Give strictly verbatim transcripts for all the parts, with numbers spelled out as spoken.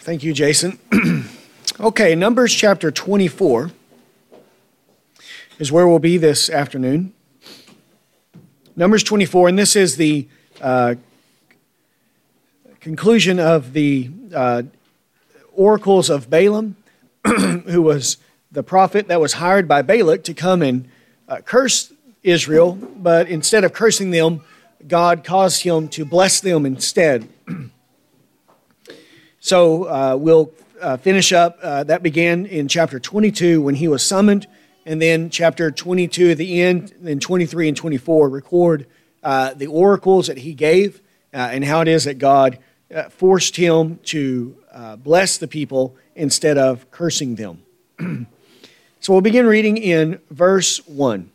Thank you, Jason. Okay, Numbers chapter twenty-four is where we'll be this afternoon. Numbers twenty-four, and this is the uh, conclusion of the uh, oracles of Balaam, who was the prophet that was hired by Balak to come and uh, curse Israel, but instead of cursing them, God caused him to bless them instead. So uh, we'll uh, finish up. Uh, that began in chapter twenty-two when he was summoned, and then chapter twenty-two at the end, then twenty-three and twenty-four record uh, the oracles that he gave uh, and how it is that God uh, forced him to uh, bless the people instead of cursing them. So we'll begin reading in verse one.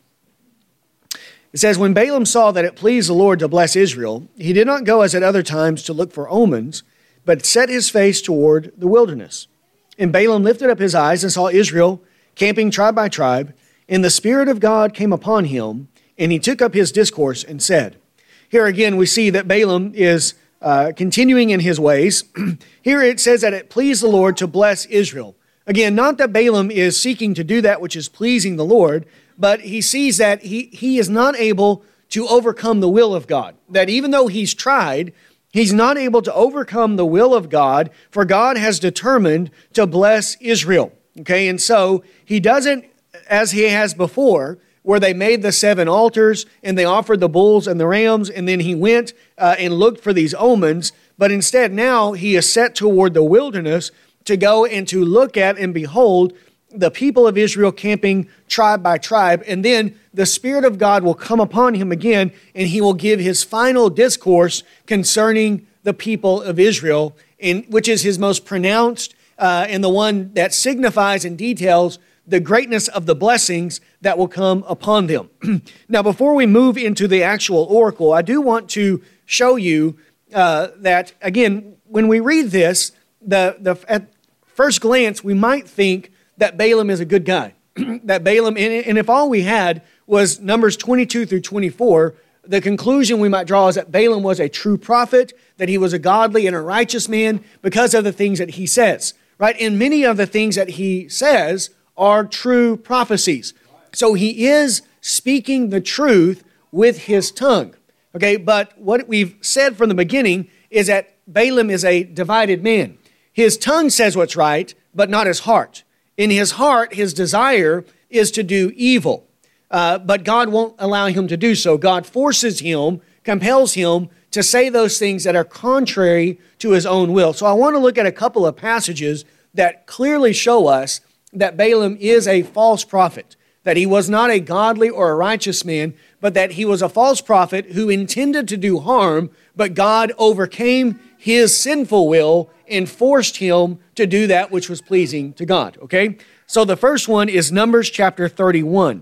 It says, "When Balaam saw that it pleased the Lord to bless Israel, he did not go as at other times to look for omens, but set his face toward the wilderness. And Balaam lifted up his eyes and saw Israel camping tribe by tribe, and the Spirit of God came upon him, and he took up his discourse and said," here again we see that Balaam is uh, continuing in his ways. Here it says that it pleased the Lord to bless Israel. Again, not that Balaam is seeking to do that which is pleasing the Lord, but he sees that he, he is not able to overcome the will of God. That even though he's tried, he's not able to overcome the will of God, for God has determined to bless Israel. Okay, and so he doesn't, as he has before, where they made the seven altars and they offered the bulls and the rams, and then he went uh, and looked for these omens, but instead now he is set toward the wilderness to go and to look at and behold the people of Israel camping tribe by tribe, and then the Spirit of God will come upon him again, and he will give his final discourse concerning the people of Israel, in, which is his most pronounced uh, and the one that signifies and details the greatness of the blessings that will come upon them. Now, before we move into the actual oracle, I do want to show you uh, that, again, when we read this, the, the at first glance, we might think that Balaam is a good guy. that Balaam, and if all we had was Numbers twenty-two through twenty-four, the conclusion we might draw is that Balaam was a true prophet, that he was a godly and a righteous man because of the things that he says, right? And many of the things that he says are true prophecies. So he is speaking the truth with his tongue, okay? But what we've said from the beginning is that Balaam is a divided man. His tongue says what's right, but not his heart. In his heart, his desire is to do evil, uh, but God won't allow him to do so. God forces him, compels him to say those things that are contrary to his own will. So I want to look at a couple of passages that clearly show us that Balaam is a false prophet, that he was not a godly or a righteous man, but that he was a false prophet who intended to do harm, but God overcame his sinful will and forced him to do that which was pleasing to God, okay? So the first one is Numbers chapter thirty-one.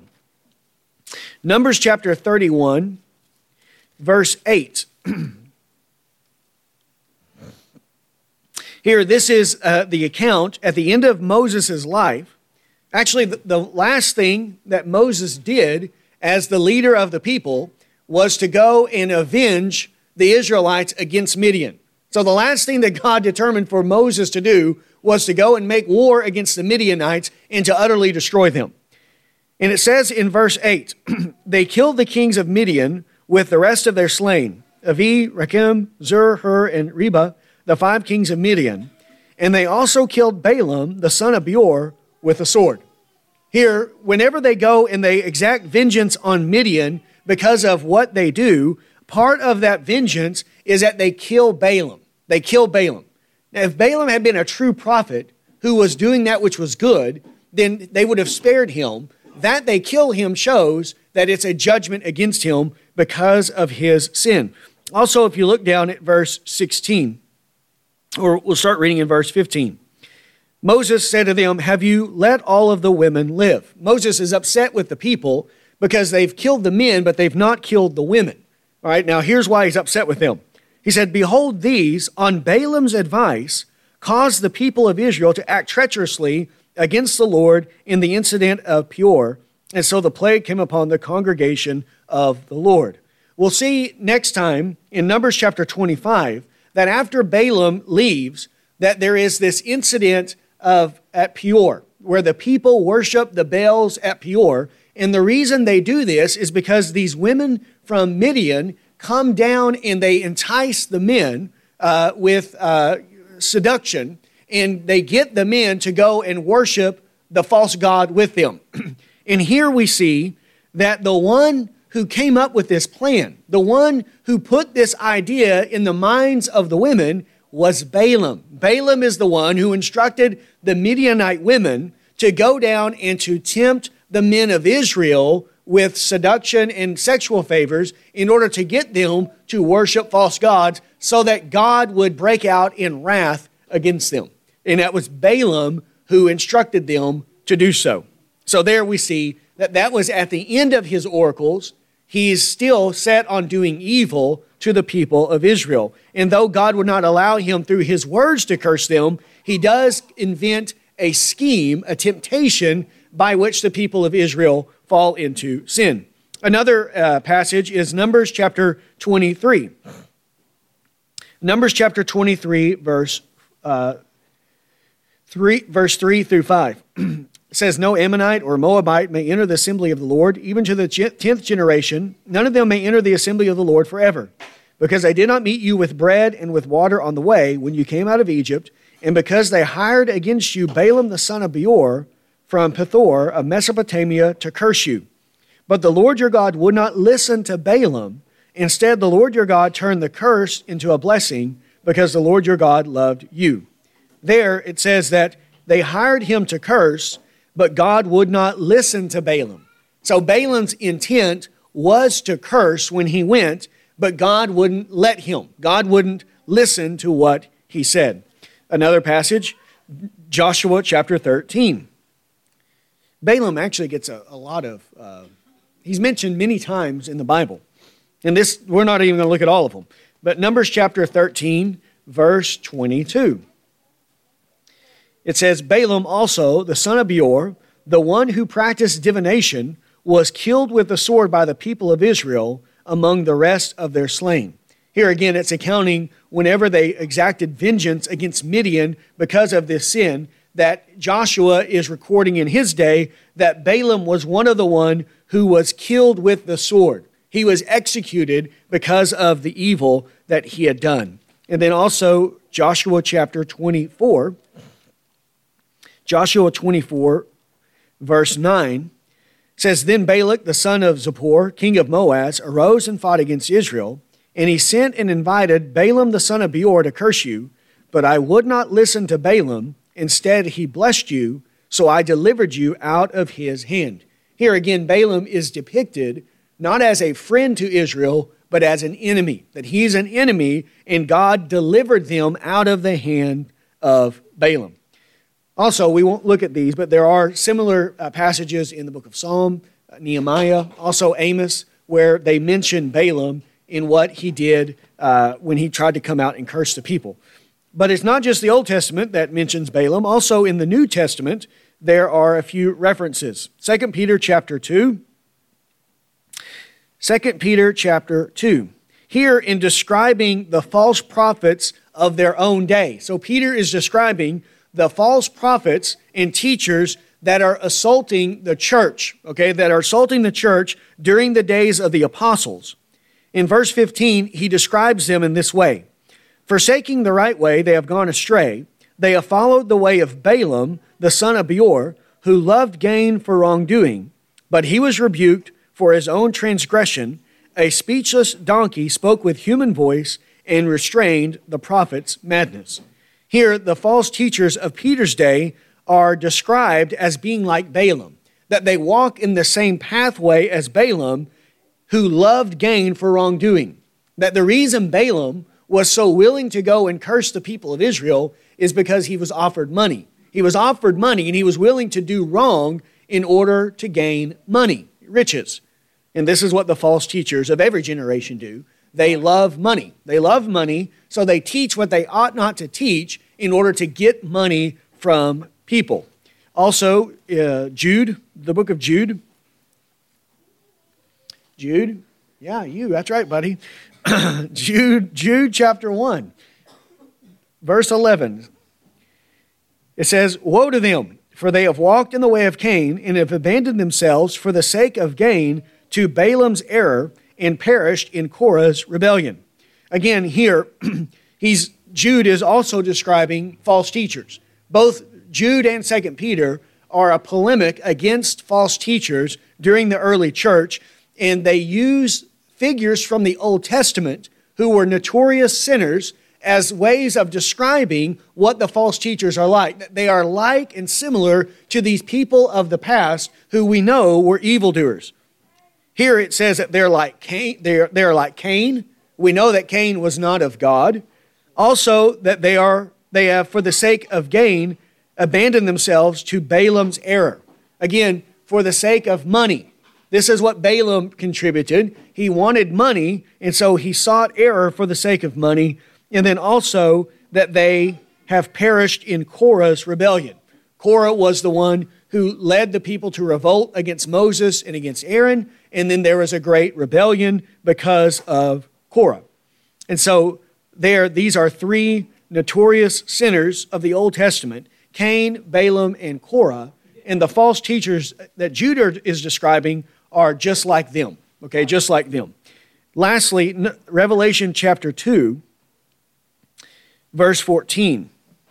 Numbers chapter thirty-one, verse eight. Here, this is uh, the account at the end of Moses' life. Actually, the, the last thing that Moses did as the leader of the people was to go and avenge the Israelites against Midian. So the last thing that God determined for Moses to do was to go and make war against the Midianites and to utterly destroy them. And it says in verse eight, "They killed the kings of Midian with the rest of their slain, Avi, Rechem, Zur, Hur, and Reba, the five kings of Midian. And they also killed Balaam, the son of Beor, with a sword." Here, whenever they go and they exact vengeance on Midian because of what they do, part of that vengeance is that they kill Balaam. They kill Balaam. Now, if Balaam had been a true prophet who was doing that which was good, then they would have spared him. That they kill him shows that it's a judgment against him because of his sin. Also, if you look down at verse sixteen, or we'll start reading in verse fifteen. Moses said to them, "Have you let all of the women live?" Moses is upset with the people because they've killed the men, but they've not killed the women. All right, now here's why he's upset with them. He said, "Behold, these, on Balaam's advice, caused the people of Israel to act treacherously against the Lord in the incident of Peor, and so the plague came upon the congregation of the Lord." We'll see next time in Numbers chapter twenty-five that after Balaam leaves, that there is this incident of at Peor, where the people worship the Baals at Peor. And the reason they do this is because these women from Midian come down and they entice the men uh, with uh, seduction, and they get the men to go and worship the false god with them. And here we see that the one who came up with this plan, the one who put this idea in the minds of the women, was Balaam. Balaam is the one who instructed the Midianite women to go down and to tempt the men of Israel with seduction and sexual favors in order to get them to worship false gods so that God would break out in wrath against them. And that was Balaam who instructed them to do so. So there we see that that was at the end of his oracles. He's still set on doing evil to the people of Israel. And though God would not allow him through his words to curse them, he does invent a scheme, a temptation by which the people of Israel fall into sin. Another uh, passage is Numbers chapter twenty-three. Numbers chapter twenty-three, verse uh, three, verse three through five. It says, "No Ammonite or Moabite may enter the assembly of the Lord, even to the tenth generation. None of them may enter the assembly of the Lord forever, because they did not meet you with bread and with water on the way when you came out of Egypt, and because they hired against you Balaam the son of Beor from Pethor of Mesopotamia to curse you. But the Lord your God would not listen to Balaam. Instead, the Lord your God turned the curse into a blessing, because the Lord your God loved you." There it says that they hired him to curse, but God would not listen to Balaam. So Balaam's intent was to curse when he went, but God wouldn't let him. God wouldn't listen to what he said. Another passage, Joshua chapter thirteen. Balaam actually gets a, a lot of, uh, he's mentioned many times in the Bible. And this, we're not even going to look at all of them. But Numbers chapter thirteen, verse twenty-two. It says, "Balaam also, the son of Beor, the one who practiced divination, was killed with the sword by the people of Israel among the rest of their slain." Here again, it's accounting whenever they exacted vengeance against Midian because of this sin, that Joshua is recording in his day that Balaam was one of the one who was killed with the sword. He was executed because of the evil that he had done. And then also Joshua chapter twenty-four. Joshua twenty-four, verse nine, says, "Then Balak, the son of Zippor, king of Moab, arose and fought against Israel, and he sent and invited Balaam, the son of Beor, to curse you. But I would not listen to Balaam. Instead, he blessed you, so I delivered you out of his hand." Here again, Balaam is depicted not as a friend to Israel, but as an enemy, that he's an enemy, and God delivered them out of the hand of Balaam. Also, we won't look at these, but there are similar uh, passages in the book of Psalm, uh, Nehemiah, also Amos, where they mention Balaam in what he did uh, when he tried to come out and curse the people. But it's not just the Old Testament that mentions Balaam. Also in the New Testament, there are a few references. Second Peter chapter two. Second Peter chapter two. Here in describing the false prophets of their own day. So Peter is describing the false prophets and teachers that are assaulting the church, okay, that are assaulting the church during the days of the apostles. In verse fifteen, he describes them in this way: "Forsaking the right way, they have gone astray. They have followed the way of Balaam, the son of Beor, who loved gain for wrongdoing. But he was rebuked for his own transgression. A speechless donkey spoke with human voice and restrained the prophet's madness." Here, the false teachers of Peter's day are described as being like Balaam, that they walk in the same pathway as Balaam, who loved gain for wrongdoing. That the reason Balaam was so willing to go and curse the people of Israel is because he was offered money. He was offered money, and he was willing to do wrong in order to gain money, riches. And this is what the false teachers of every generation do. They love money. They love money, so they teach what they ought not to teach in order to get money from people. Also, uh, Jude, the book of Jude. Jude, yeah, you, that's right, buddy. Jude, Jude chapter one, verse eleven. It says, "Woe to them, for they have walked in the way of Cain and have abandoned themselves for the sake of gain to Balaam's error and perished in Korah's rebellion." Again, here, he's Jude is also describing false teachers. Both Jude and Second Peter are a polemic against false teachers during the early church, and they use figures from the Old Testament who were notorious sinners as ways of describing what the false teachers are like. They are like and similar to these people of the past who we know were evildoers. Here it says that they're like Cain. They're, they're like Cain. We know that Cain was not of God. Also, that they are they have, for the sake of gain, abandoned themselves to Balaam's error. Again, for the sake of money. This is what Balaam contributed. He wanted money, and so he sought error for the sake of money. And then also that they have perished in Korah's rebellion. Korah was the one who led the people to revolt against Moses and against Aaron, and then there was a great rebellion because of Korah. And so there, these are three notorious sinners of the Old Testament, Cain, Balaam, and Korah, and the false teachers that Jude is describing are just like them, okay, just like them. Lastly, Revelation chapter two, verse fourteen.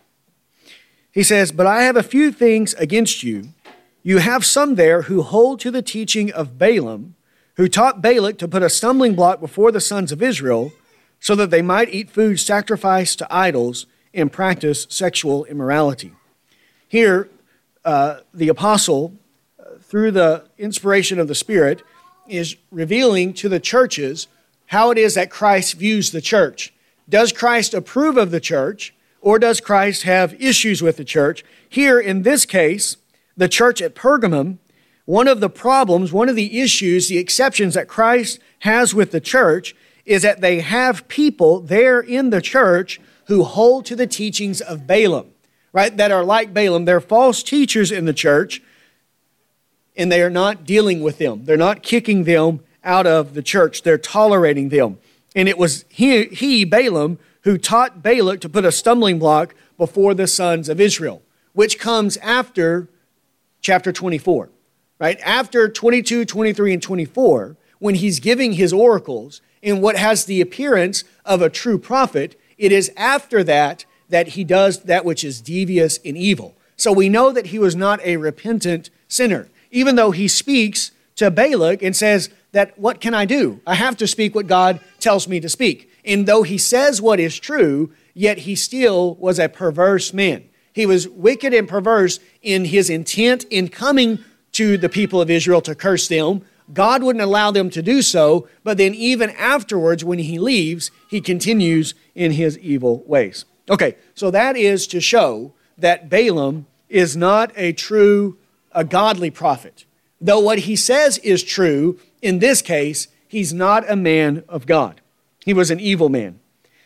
He says, "But I have a few things against you. You have some there who hold to the teaching of Balaam, who taught Balak to put a stumbling block before the sons of Israel, so that they might eat food sacrificed to idols and practice sexual immorality." Here, uh, the apostle, uh, through the inspiration of the Spirit, is revealing to the churches how it is that Christ views the church. Does Christ approve of the church, or does Christ have issues with the church? Here, in this case, the church at Pergamum, one of the problems, one of the issues, the exceptions that Christ has with the church is that they have people there in the church who hold to the teachings of Balaam, right? That are like Balaam. They're false teachers in the church, and they are not dealing with them. They're not kicking them out of the church. They're tolerating them. And it was he, he, Balaam, who taught Balak to put a stumbling block before the sons of Israel, which comes after chapter twenty-four, right? After twenty-two, twenty-three, and twenty-four, when he's giving his oracles, in what has the appearance of a true prophet, it is after that that he does that which is devious and evil. So we know that he was not a repentant sinner, even though he speaks to Balak and says that, what can I do? I have to speak what God tells me to speak. And though he says what is true, yet he still was a perverse man. He was wicked and perverse in his intent in coming to the people of Israel to curse them. God wouldn't allow them to do so, but then even afterwards, when he leaves, he continues in his evil ways. Okay, so that is to show that Balaam is not a true, a godly prophet. Though what he says is true, in this case, he's not a man of God. He was an evil man.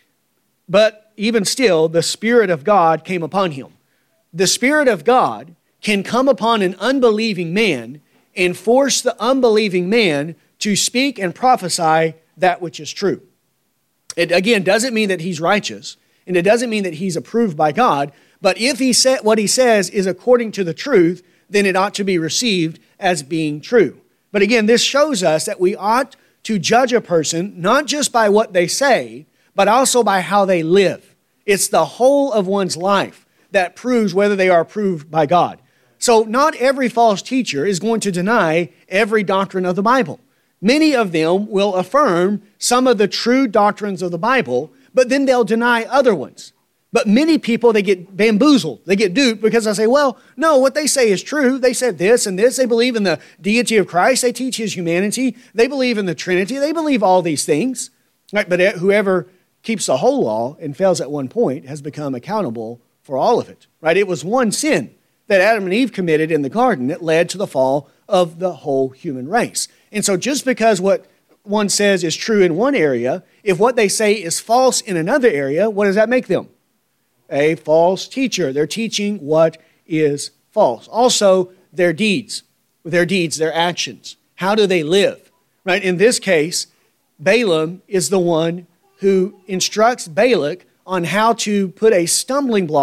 But even still, the Spirit of God came upon him. The Spirit of God can come upon an unbelieving man and force the unbelieving man to speak and prophesy that which is true. It, again, doesn't mean that he's righteous, and it doesn't mean that he's approved by God, but if he said what he says is according to the truth, then it ought to be received as being true. But again, this shows us that we ought to judge a person not just by what they say, but also by how they live. It's the whole of one's life that proves whether they are approved by God. So not every false teacher is going to deny every doctrine of the Bible. Many of them will affirm some of the true doctrines of the Bible, but then they'll deny other ones. But many people, they get bamboozled. They get duped because they say, well, no, what they say is true. They said this and this. They believe in the deity of Christ. They teach his humanity. They believe in the Trinity. They believe all these things. Right? But whoever keeps the whole law and fails at one point has become accountable for all of it. Right? It was one sin that Adam and Eve committed in the garden that led to the fall of the whole human race. And so just because what one says is true in one area, if what they say is false in another area, what does that make them? A false teacher. They're teaching what is false. Also, their deeds, their deeds, their actions. How do they live? Right? In this case, Balaam is the one who instructs Balak on how to put a stumbling block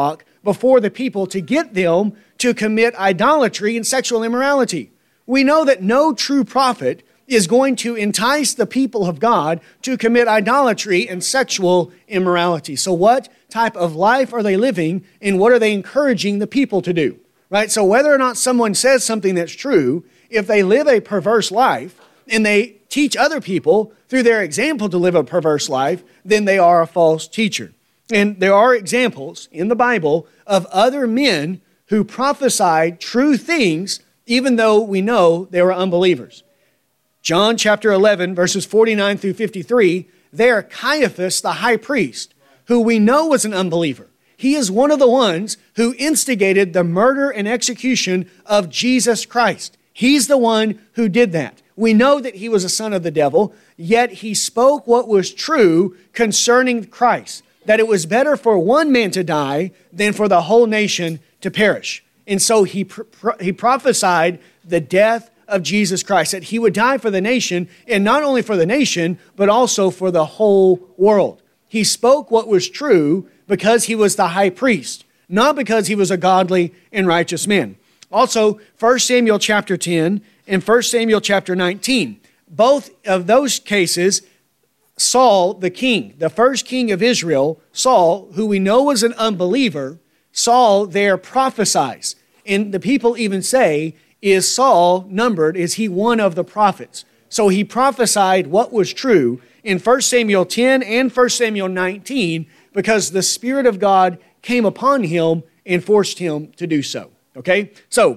before the people to get them to commit idolatry and sexual immorality. We know that no true prophet is going to entice the people of God to commit idolatry and sexual immorality. So what type of life are they living, and what are they encouraging the people to do? Right? So whether or not someone says something that's true, if they live a perverse life and they teach other people through their example to live a perverse life, then they are a false teacher. And there are examples in the Bible of other men who prophesied true things even though we know they were unbelievers. John chapter eleven, verses forty-nine through fifty-three, there Caiaphas, the high priest, who we know was an unbeliever. He is one of the ones who instigated the murder and execution of Jesus Christ. He's the one who did that. We know that he was a son of the devil, yet he spoke what was true concerning Christ, that it was better for one man to die than for the whole nation to perish. And so he, pro- he prophesied the death of Jesus Christ, that he would die for the nation, and not only for the nation, but also for the whole world. He spoke what was true because he was the high priest, not because he was a godly and righteous man. Also, First Samuel chapter ten and First Samuel chapter nineteen, both of those cases, Saul, the king, the first king of Israel, Saul, who we know was an unbeliever, Saul there prophesies. And the people even say, is Saul numbered? Is he one of the prophets? So he prophesied what was true in First Samuel ten and First Samuel nineteen because the Spirit of God came upon him and forced him to do so. Okay? So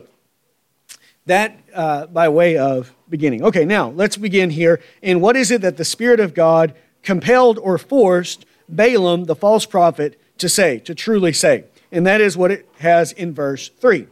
that uh, by way of beginning. Okay, now let's begin here. And what is it that the Spirit of God compelled or forced Balaam, the false prophet, to say, to truly say? And that is what it has in verse three.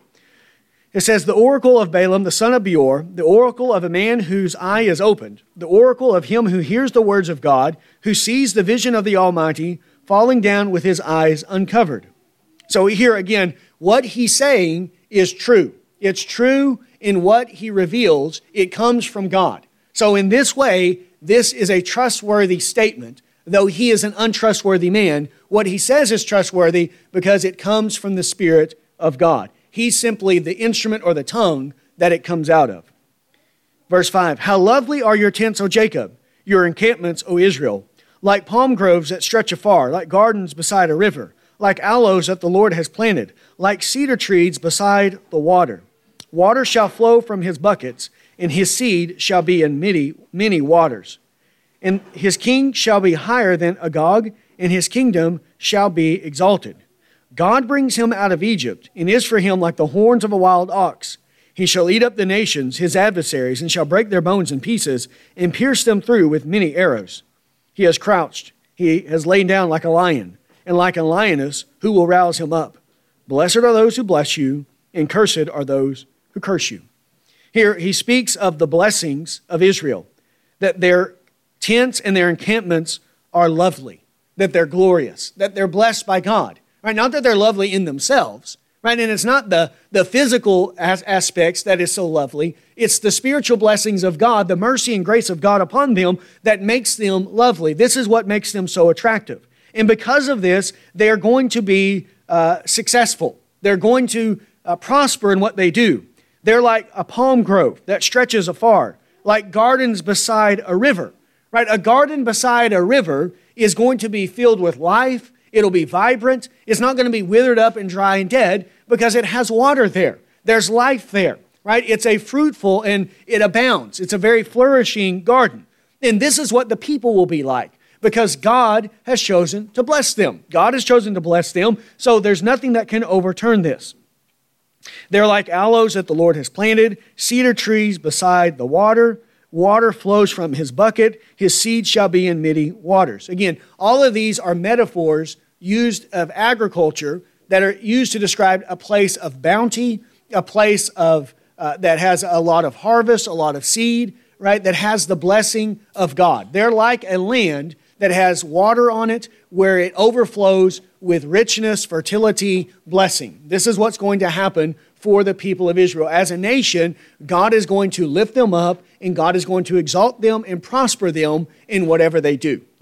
It says, the oracle of Balaam, the son of Beor, the oracle of a man whose eye is opened, the oracle of him who hears the words of God, who sees the vision of the Almighty, falling down with his eyes uncovered. So here again, what he's saying is true. It's true in what he reveals. It comes from God. So in this way, this is a trustworthy statement. Though he is an untrustworthy man, what he says is trustworthy because it comes from the Spirit of God. He's simply the instrument or the tongue that it comes out of. Verse five, how lovely are your tents, O Jacob, your encampments, O Israel, like palm groves that stretch afar, like gardens beside a river, like aloes that the Lord has planted, like cedar trees beside the water. Water shall flow from his buckets, and his seed shall be in many, many waters. And his king shall be higher than Agag, and his kingdom shall be exalted. God brings him out of Egypt, and is for him like the horns of a wild ox. He shall eat up the nations, his adversaries, and shall break their bones in pieces, and pierce them through with many arrows. He has crouched, he has lain down like a lion, and like a lioness, who will rouse him up? Blessed are those who bless you, and cursed are those who curse you. Here he speaks of the blessings of Israel, that their tents and their encampments are lovely, that they're glorious, that they're blessed by God. Right? Not that they're lovely in themselves, right? And it's not the, the physical as- aspects that is so lovely. It's the spiritual blessings of God, the mercy and grace of God upon them that makes them lovely. This is what makes them so attractive. And because of this, they are going to be uh, successful. They're going to uh, prosper in what they do. They're like a palm grove that stretches afar, like gardens beside a river, right? A garden beside a river is going to be filled with life. It'll be vibrant. It's not going to be withered up and dry and dead because it has water there. There's life there, right? It's a fruitful and it abounds. It's a very flourishing garden. And this is what the people will be like because God has chosen to bless them. God has chosen to bless them, so there's nothing that can overturn this. They're like aloes that the Lord has planted, cedar trees beside the water. Water flows from his bucket. His seed shall be in many waters. Again, all of these are metaphors used of agriculture that are used to describe a place of bounty, a place of uh, that has a lot of harvest, a lot of seed, right? That has the blessing of God. They're like a land that has water on it where it overflows with richness, fertility, blessing. This is what's going to happen for the people of Israel. As a nation, God is going to lift them up and God is going to exalt them and prosper them in whatever they do.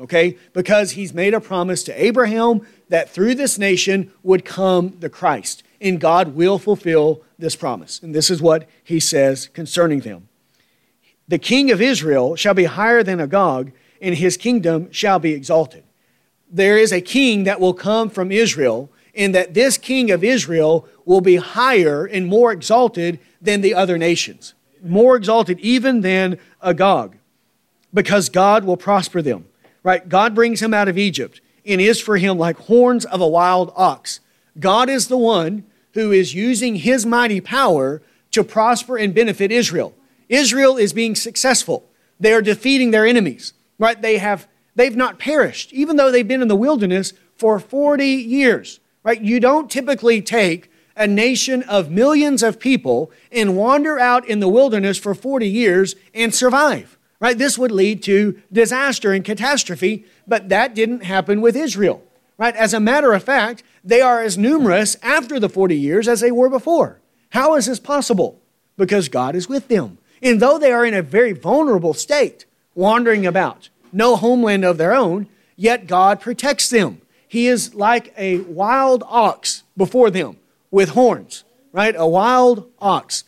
okay? Because he's made a promise to Abraham that through this nation would come the Christ, and God will fulfill this promise. And this is what he says concerning them. The king of Israel shall be higher than Agag, and his kingdom shall be exalted. There is a king that will come from Israel, and that this king of Israel will be higher and more exalted than the other nations. More exalted even than Agag, because God will prosper them. Right? God brings him out of Egypt and is for him like horns of a wild ox. God is the one who is using his mighty power to prosper and benefit Israel. Israel is being successful. They are defeating their enemies. Right? They have, they've not perished, even though they've been in the wilderness for forty years. Right? You don't typically take a nation of millions of people and wander out in the wilderness for forty years and survive. Right? This would lead to disaster and catastrophe, but that didn't happen with Israel. Right? As a matter of fact, they are as numerous after the forty years as they were before. How is this possible? Because God is with them. And though they are in a very vulnerable state, wandering about, no homeland of their own, yet God protects them. He is like a wild ox before them with horns, right? A wild ox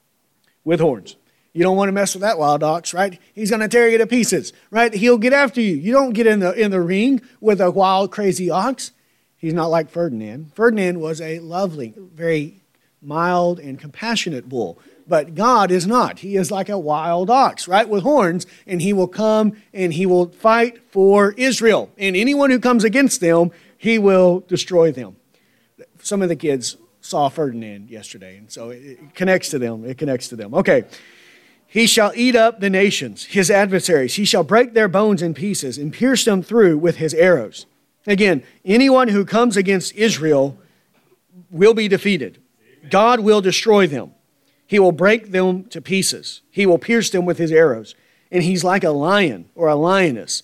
with horns. You don't want to mess with that wild ox, right? He's going to tear you to pieces, right? He'll get after you. You don't get in the in the ring with a wild, crazy ox. He's not like Ferdinand. Ferdinand was a lovely, very mild and compassionate bull. But God is not. He is like a wild ox, right, with horns, and he will come and he will fight for Israel. And anyone who comes against them, he will destroy them. Some of the kids saw Ferdinand yesterday, and so it connects to them. It connects to them. Okay. He shall eat up the nations, his adversaries. He shall break their bones in pieces and pierce them through with his arrows. Again, anyone who comes against Israel will be defeated. God will destroy them. He will break them to pieces. He will pierce them with his arrows. And he's like a lion or a lioness.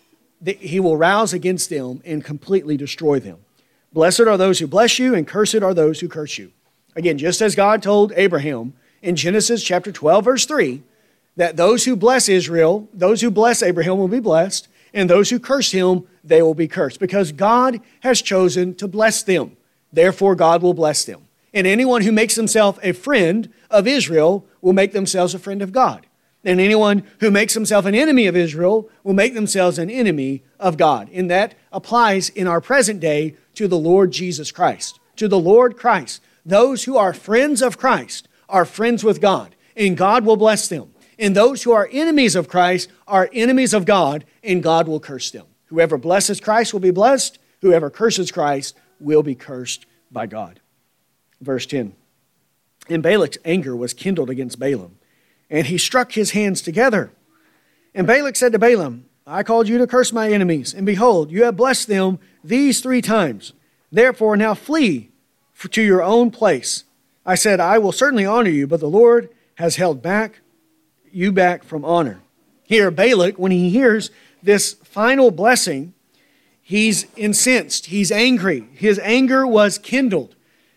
He will rouse against them and completely destroy them. Blessed are those who bless you, and cursed are those who curse you. Again, just as God told Abraham in Genesis chapter twelve, verse three, that those who bless Israel, those who bless Abraham will be blessed, and those who curse him, they will be cursed. Because God has chosen to bless them. Therefore, God will bless them. And anyone who makes himself a friend of Israel will make themselves a friend of God. And anyone who makes himself an enemy of Israel will make themselves an enemy of God. And that applies in our present day to the Lord Jesus Christ. To the Lord Christ. Those who are friends of Christ are friends with God, and God will bless them. And those who are enemies of Christ are enemies of God, and God will curse them. Whoever blesses Christ will be blessed. Whoever curses Christ will be cursed by God. Verse ten. And Balak's anger was kindled against Balaam, and he struck his hands together. And Balak said to Balaam, I called you to curse my enemies, and behold, you have blessed them these three times. Therefore now flee to your own place. I said, I will certainly honor you, but the Lord has held back you back from honor. Here, Balak, when he hears this final blessing, he's incensed. He's angry. His anger was kindled.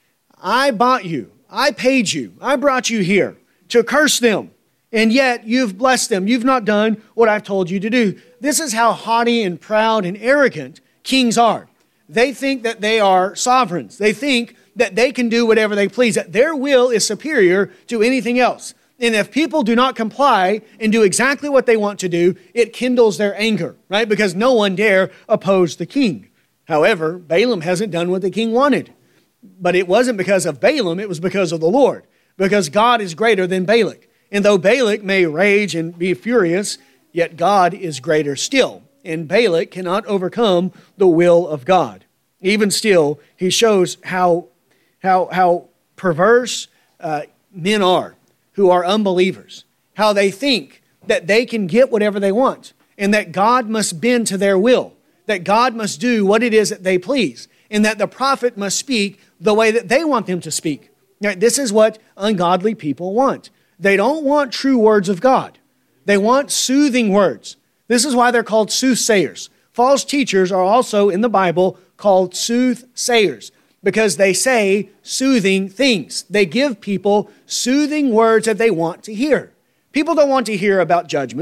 I bought you. I paid you. I brought you here to curse them. And yet you've blessed them. You've not done what I've told you to do. This is how haughty and proud and arrogant kings are. They think that they are sovereigns. They think that they can do whatever they please, that their will is superior to anything else. And if people do not comply and do exactly what they want to do, it kindles their anger, right? Because no one dare oppose the king. However, Balaam hasn't done what the king wanted. But it wasn't because of Balaam, it was because of the Lord. Because God is greater than Balak. And though Balak may rage and be furious, yet God is greater still. And Balak cannot overcome the will of God. Even still, he shows how, how, how perverse uh, men are who are unbelievers. How they think that they can get whatever they want. And that God must bend to their will. That God must do what it is that they please. And that the prophet must speak the way that they want them to speak. Now, this is what ungodly people want. They don't want true words of God. They want soothing words. This is why they're called soothsayers. False teachers are also in the Bible called soothsayers because they say soothing things. They give people soothing words that they want to hear. People don't want to hear about judgment.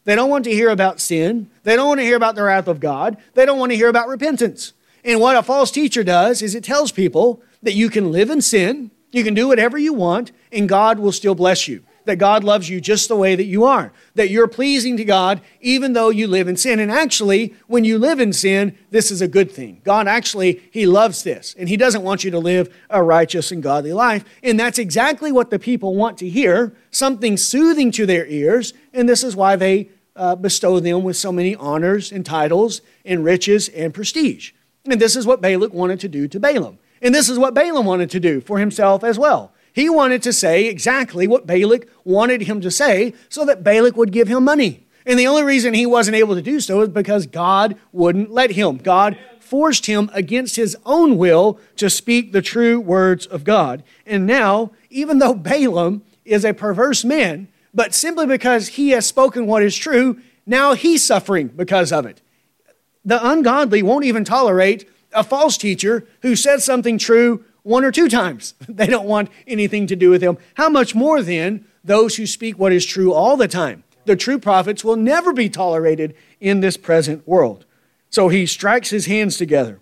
They don't want to hear about sin. They don't want to hear about the wrath of God. They don't want to hear about repentance. And what a false teacher does is it tells people that you can live in sin, you can do whatever you want, and God will still bless you. That God loves you just the way that you are. That you're pleasing to God even though you live in sin. And actually, when you live in sin, this is a good thing. God actually, He loves this. And He doesn't want you to live a righteous and godly life. And that's exactly what the people want to hear. Something soothing to their ears. And this is why they uh, bestow them with so many honors and titles and riches and prestige. And this is what Balak wanted to do to Balaam. And this is what Balaam wanted to do for himself as well. He wanted to say exactly what Balak wanted him to say so that Balak would give him money. And the only reason he wasn't able to do so is because God wouldn't let him. God forced him against his own will to speak the true words of God. And now, even though Balaam is a perverse man, but simply because he has spoken what is true, now he's suffering because of it. The ungodly won't even tolerate a false teacher who says something true one or two times. They don't want anything to do with him. How much more then those who speak what is true all the time? The true prophets will never be tolerated in this present world. So he strikes his hands together,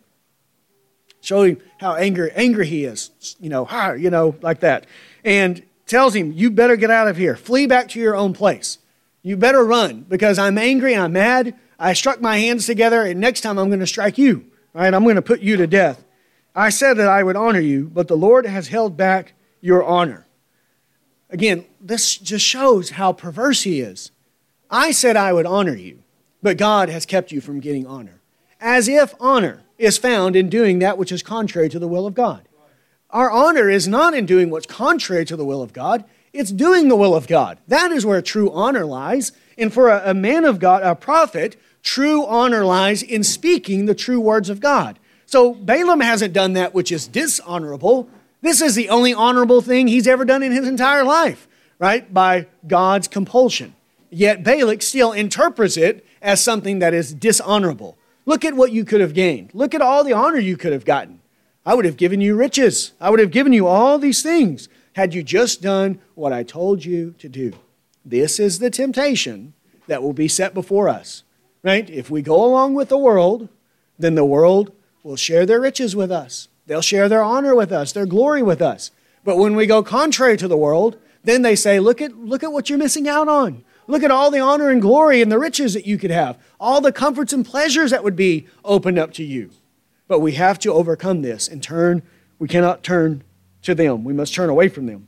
showing how angry, angry he is, you know, you know, like that, and tells him, you better get out of here. Flee back to your own place. You better run because I'm angry and I'm mad. I struck my hands together and next time I'm going to strike you. All right, I'm going to put you to death. I said that I would honor you, but the Lord has held back your honor. Again, this just shows how perverse he is. I said I would honor you, but God has kept you from getting honor. As if honor is found in doing that which is contrary to the will of God. Our honor is not in doing what's contrary to the will of God. It's doing the will of God. That is where true honor lies. And for a, a man of God, a prophet, true honor lies in speaking the true words of God. So Balaam hasn't done that which is dishonorable. This is the only honorable thing he's ever done in his entire life, right? By God's compulsion. Yet Balak still interprets it as something that is dishonorable. Look at what you could have gained. Look at all the honor you could have gotten. I would have given you riches. I would have given you all these things had you just done what I told you to do. This is the temptation that will be set before us, right? If we go along with the world, then the world will share their riches with us. They'll share their honor with us, their glory with us. But when we go contrary to the world, then they say, look at, look at what you're missing out on. Look at all the honor and glory and the riches that you could have. All the comforts and pleasures that would be opened up to you. But we have to overcome this and turn. We cannot turn to them. We must turn away from them.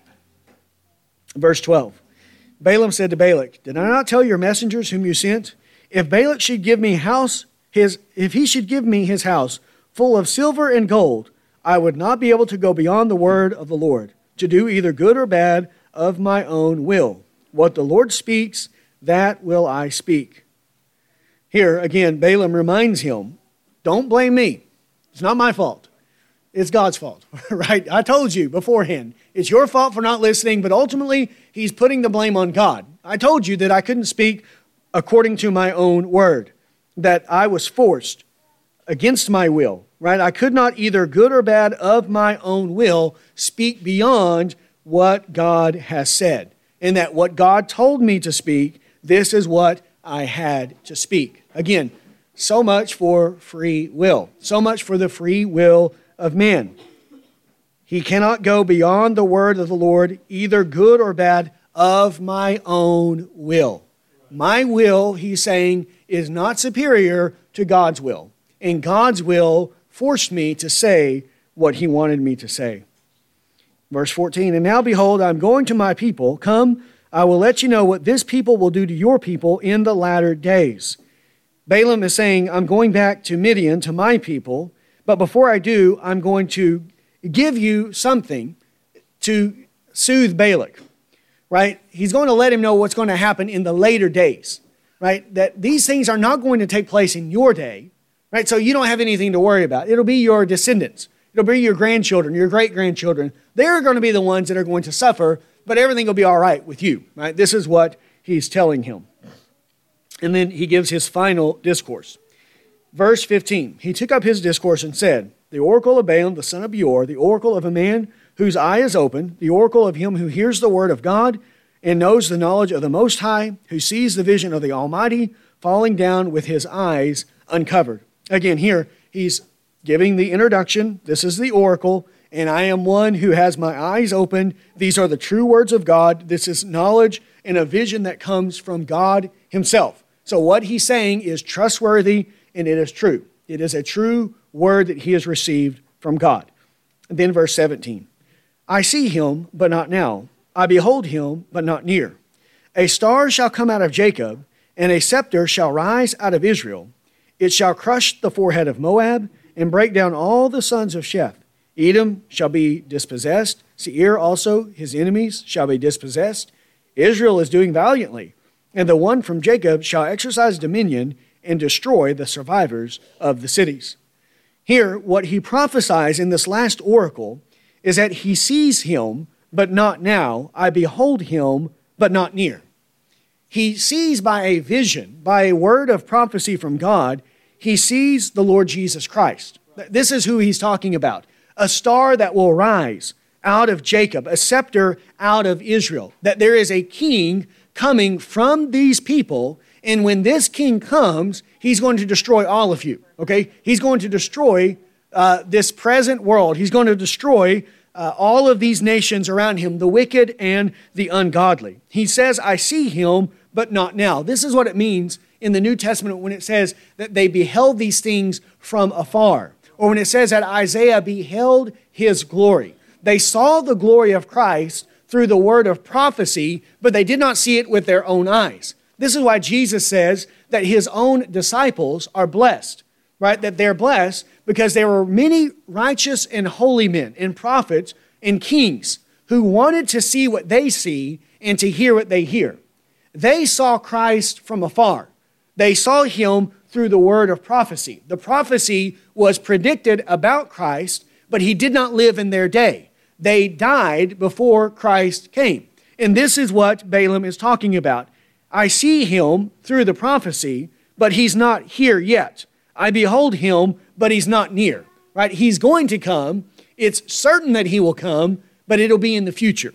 Verse twelve. Balaam said to Balak, did I not tell your messengers whom you sent? If Balak should give me house, his, if he should give me his house full of silver and gold, I would not be able to go beyond the word of the Lord, to do either good or bad of my own will. What the Lord speaks, that will I speak. Here, again, Balaam reminds him, don't blame me. It's not my fault. It's God's fault, right? I told you beforehand. It's your fault for not listening, but ultimately, he's putting the blame on God. I told you that I couldn't speak according to my own word, that I was forced against my will, right? I could not either good or bad of my own will speak beyond what God has said. And that what God told me to speak, this is what I had to speak. Again, so much for free will. So much for the free will of man. He cannot go beyond the word of the Lord, either good or bad, of my own will. My will, he's saying, is not superior to God's will. And God's will forced me to say what he wanted me to say. Verse fourteen, and now behold, I'm going to my people. Come, I will let you know what this people will do to your people in the latter days. Balaam is saying, I'm going back to Midian, to my people, but before I do, I'm going to give you something to soothe Balak, right? He's going to let him know what's going to happen in the later days, right? That these things are not going to take place in your day, right? So you don't have anything to worry about. It'll be your descendants. It'll be your grandchildren, your great-grandchildren. They're going to be the ones that are going to suffer, but everything will be all right with you, right? This is what he's telling him. And then he gives his final discourse. Verse fifteen, he took up his discourse and said, the oracle of Balaam, the son of Beor, the oracle of a man whose eye is open, the oracle of him who hears the word of God and knows the knowledge of the Most High, who sees the vision of the Almighty, falling down with his eyes uncovered. Again, here, he's giving the introduction. This is the oracle, and I am one who has my eyes opened. These are the true words of God. This is knowledge and a vision that comes from God himself. So what he's saying is trustworthy, and it is true. It is a true word that he has received from God. And then verse seventeen. I see him, but not now. I behold him, but not near. A star shall come out of Jacob, and a scepter shall rise out of Israel. It shall crush the forehead of Moab, and break down all the sons of Sheth. Edom shall be dispossessed. Seir also, his enemies, shall be dispossessed. Israel is doing valiantly, and the one from Jacob shall exercise dominion and destroy the survivors of the cities. Here, what he prophesies in this last oracle is that he sees him, but not now. I behold him, but not near. He sees by a vision, by a word of prophecy from God, he sees the Lord Jesus Christ. This is who he's talking about. A star that will rise out of Jacob, a scepter out of Israel. That there is a king coming from these people, and when this king comes, he's going to destroy all of you, okay? He's going to destroy uh, this present world. He's going to destroy uh, all of these nations around him, the wicked and the ungodly. He says, I see him, but not now. This is what it means in the New Testament when it says that they beheld these things from afar. Or when it says that Isaiah beheld his glory. They saw the glory of Christ through the word of prophecy, but they did not see it with their own eyes. This is why Jesus says that his own disciples are blessed, right? That they're blessed because there were many righteous and holy men and prophets and kings who wanted to see what they see and to hear what they hear. They saw Christ from afar. They saw him through the word of prophecy. The prophecy was predicted about Christ, but he did not live in their day. They died before Christ came. And this is what Balaam is talking about. I see him through the prophecy, but he's not here yet. I behold him, but he's not near. Right? He's going to come. It's certain that he will come, but it'll be in the future.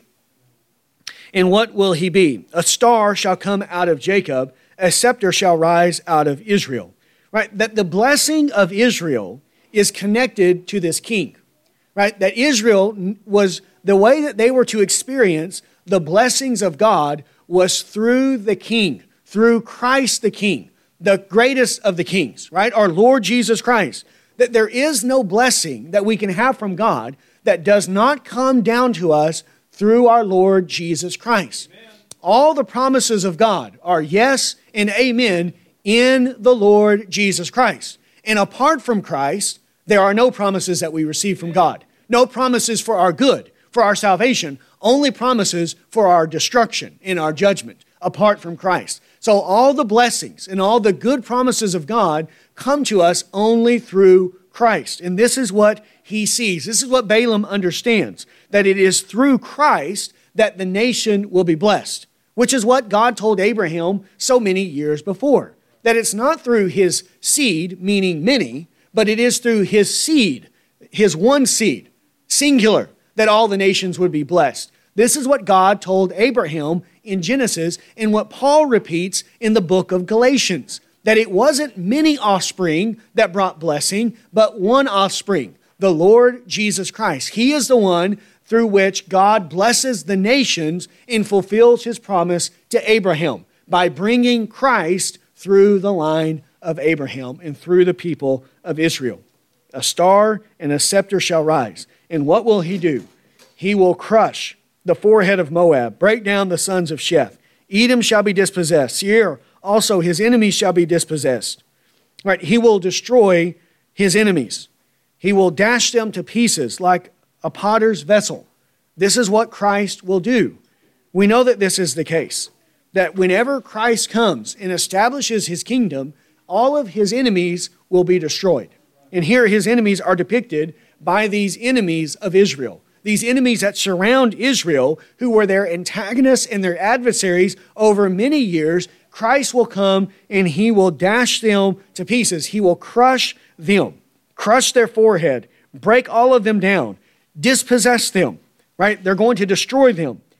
And what will he be? A star shall come out of Jacob, a scepter shall rise out of Israel. Right? That the blessing of Israel is connected to this king. Right? That Israel was, the way that they were to experience the blessings of God was through the king, through Christ the king, the greatest of the kings, right? Our Lord Jesus Christ. That there is no blessing that we can have from God that does not come down to us through our Lord Jesus Christ. Amen. All the promises of God are yes and amen in the Lord Jesus Christ. And apart from Christ, there are no promises that we receive from God. No promises for our good, for our salvation, only promises for our destruction and our judgment apart from Christ. So all the blessings and all the good promises of God come to us only through Christ. And this is what he sees. This is what Balaam understands, that it is through Christ that the nation will be blessed, which is what God told Abraham so many years before. That it's not through his seed, meaning many, but it is through his seed, his one seed, singular, that all the nations would be blessed. This is what God told Abraham in Genesis and what Paul repeats in the book of Galatians, that it wasn't many offspring that brought blessing, but one offspring, the Lord Jesus Christ. He is the one through which God blesses the nations and fulfills his promise to Abraham by bringing Christ through the line of Abraham and through the people of Israel. A star and a scepter shall rise. And what will he do? He will crush the forehead of Moab, break down the sons of Sheth. Edom shall be dispossessed. Seir also, his enemies shall be dispossessed. Right? He will destroy his enemies. He will dash them to pieces like a potter's vessel. This is what Christ will do. We know that this is the case, that whenever Christ comes and establishes his kingdom, all of his enemies will be destroyed. And here his enemies are depicted by these enemies of Israel. These enemies that surround Israel, who were their antagonists and their adversaries over many years, Christ will come and he will dash them to pieces. He will crush them, crush their forehead, break all of them down, dispossess them, right? They're going to destroy them.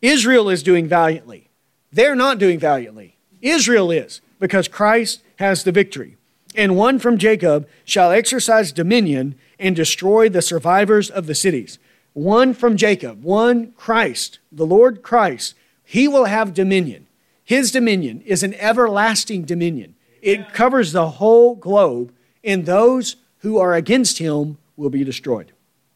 Israel is doing valiantly. They're not doing valiantly. Israel is, because Christ has the victory. And one from Jacob shall exercise dominion and destroy the survivors of the cities. One from Jacob, one Christ, the Lord Christ, he will have dominion. His dominion is an everlasting dominion. It covers the whole globe, and those who are against him will be destroyed.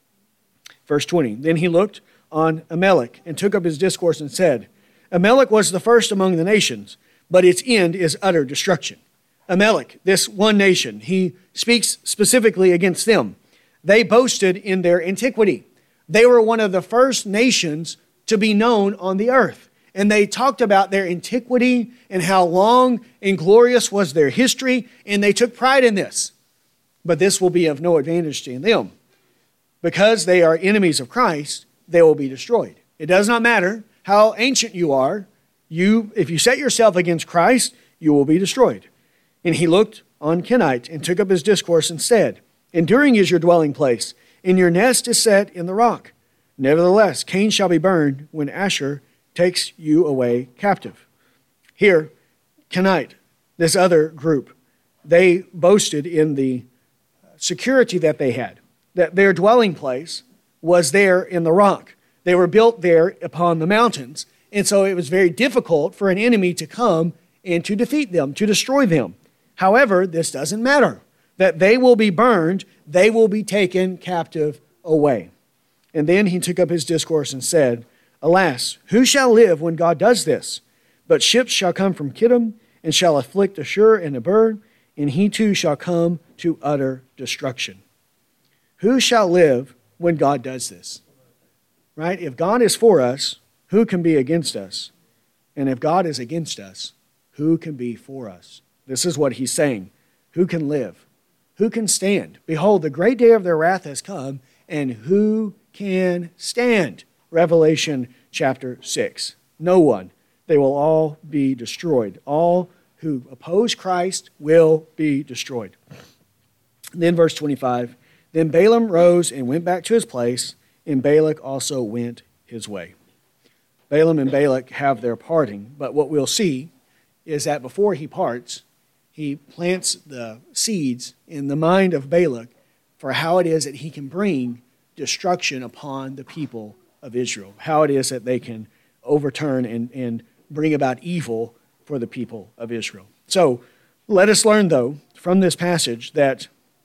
Verse twenty, then he looked on Amalek and took up his discourse and said, Amalek was the first among the nations, but its end is utter destruction. Amalek, this one nation, he speaks specifically against them. They boasted in their antiquity. They were one of the first nations to be known on the earth. And they talked about their antiquity and how long and glorious was their history, and they took pride in this. But this will be of no advantage to them. Because they are enemies of Christ, they will be destroyed. It does not matter how ancient you are. You, if you set yourself against Christ, you will be destroyed. And he looked on Kenite and took up his discourse and said, enduring is your dwelling place, and your nest is set in the rock. Nevertheless, Cain shall be burned when Asher takes you away captive. Here, Kenite, this other group, they boasted in the security that they had, that their dwelling place was there in the rock. They were built there upon the mountains, and so it was very difficult for an enemy to come and to defeat them, to destroy them. However, this doesn't matter, that they will be burned, they will be taken captive away. And then he took up his discourse and said, alas, who shall live when God does this? But ships shall come from Kittim, and shall afflict Ashur and Eber, and he too shall come to utter destruction. Who shall live when God does this? Right? If God is for us, who can be against us? And if God is against us, who can be for us? This is what he's saying. Who can live? Who can stand? Behold, the great day of their wrath has come, and who can stand? Revelation chapter six. No one. They will all be destroyed. All who oppose Christ will be destroyed. Then verse twenty-five. Then Balaam rose and went back to his place, and Balak also went his way. Balaam and Balak have their parting, but what we'll see is that before he parts, he plants the seeds in the mind of Balak for how it is that he can bring destruction upon the people of Israel, how it is that they can overturn and, and bring about evil for the people of Israel. So let us learn, though, from this passage that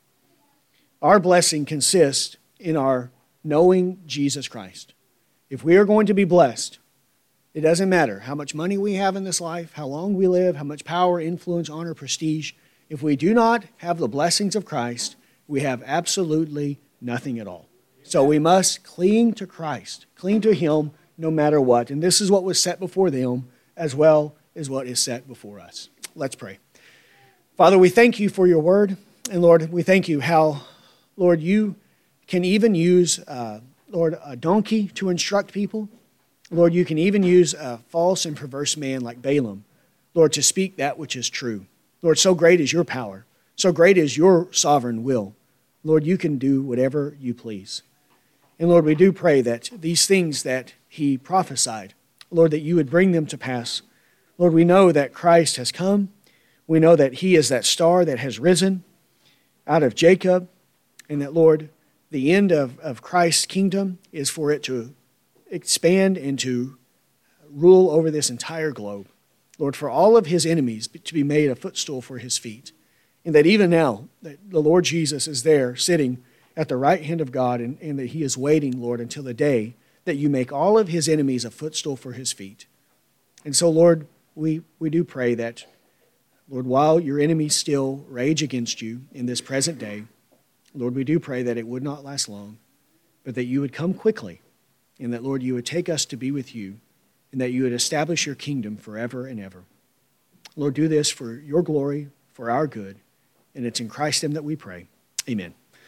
our blessing consists in our knowing Jesus Christ. If we are going to be blessed, it doesn't matter how much money we have in this life, how long we live, how much power, influence, honor, prestige. If we do not have the blessings of Christ, we have absolutely nothing at all. So we must cling to Christ, cling to him no matter what. And this is what was set before them as well as what is set before us. Let's pray. Father, we thank you for your word. And Lord, we thank you how, Lord, you can even use, uh, Lord, a donkey to instruct people. Lord, you can even use a false and perverse man like Balaam, Lord, to speak that which is true. Lord, so great is your power. So great is your sovereign will. Lord, you can do whatever you please. And Lord, we do pray that these things that he prophesied, Lord, that you would bring them to pass. Lord, we know that Christ has come. We know that he is that star that has risen out of Jacob, and that, Lord, the end of, of Christ's kingdom is for it to expand and to rule over this entire globe. Lord, for all of his enemies to be made a footstool for his feet. And that even now, that the Lord Jesus is there sitting at the right hand of God, and, and that he is waiting, Lord, until the day that you make all of his enemies a footstool for his feet. And so, Lord, we, we do pray that, Lord, while your enemies still rage against you in this present day, Lord, we do pray that it would not last long, but that you would come quickly, and that, Lord, you would take us to be with you, and that you would establish your kingdom forever and ever. Lord, do this for your glory, for our good, and it's in Christ's name that we pray. Amen.